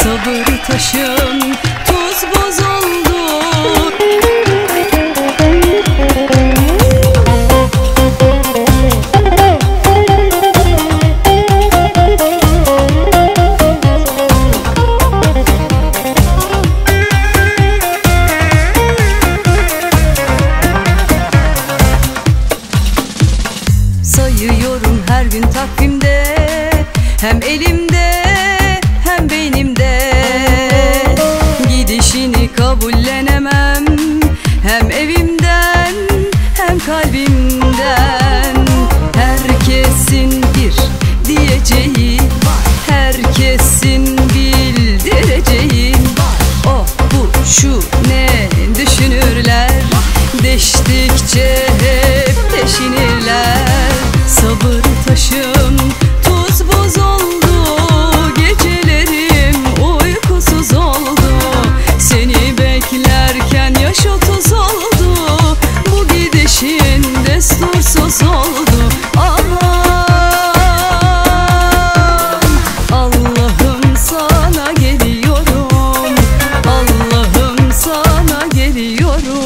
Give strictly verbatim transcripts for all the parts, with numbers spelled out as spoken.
sabır taşım tuz buz oldu. Sayıyorum her gün takvimde, hem elimde hem beynimde. Gidişini kabullenemem, hem evimden hem kalbimden. Herkesin bir diyeceği, herkesin bildireceği. O bu şu ne düşünürler, deştikçe hep deşinirler. Sabır taşım tuz buz oldu, gecelerim uykusuz oldu. Seni beklerken yaş otuz oldu, bu gidişin destursuz oldu. Aman Allah'ım sana geliyorum, Allah'ım sana geliyorum.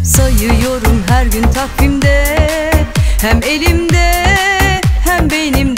Sayıyorum her gün takvimde, hem elimde hem beynimde.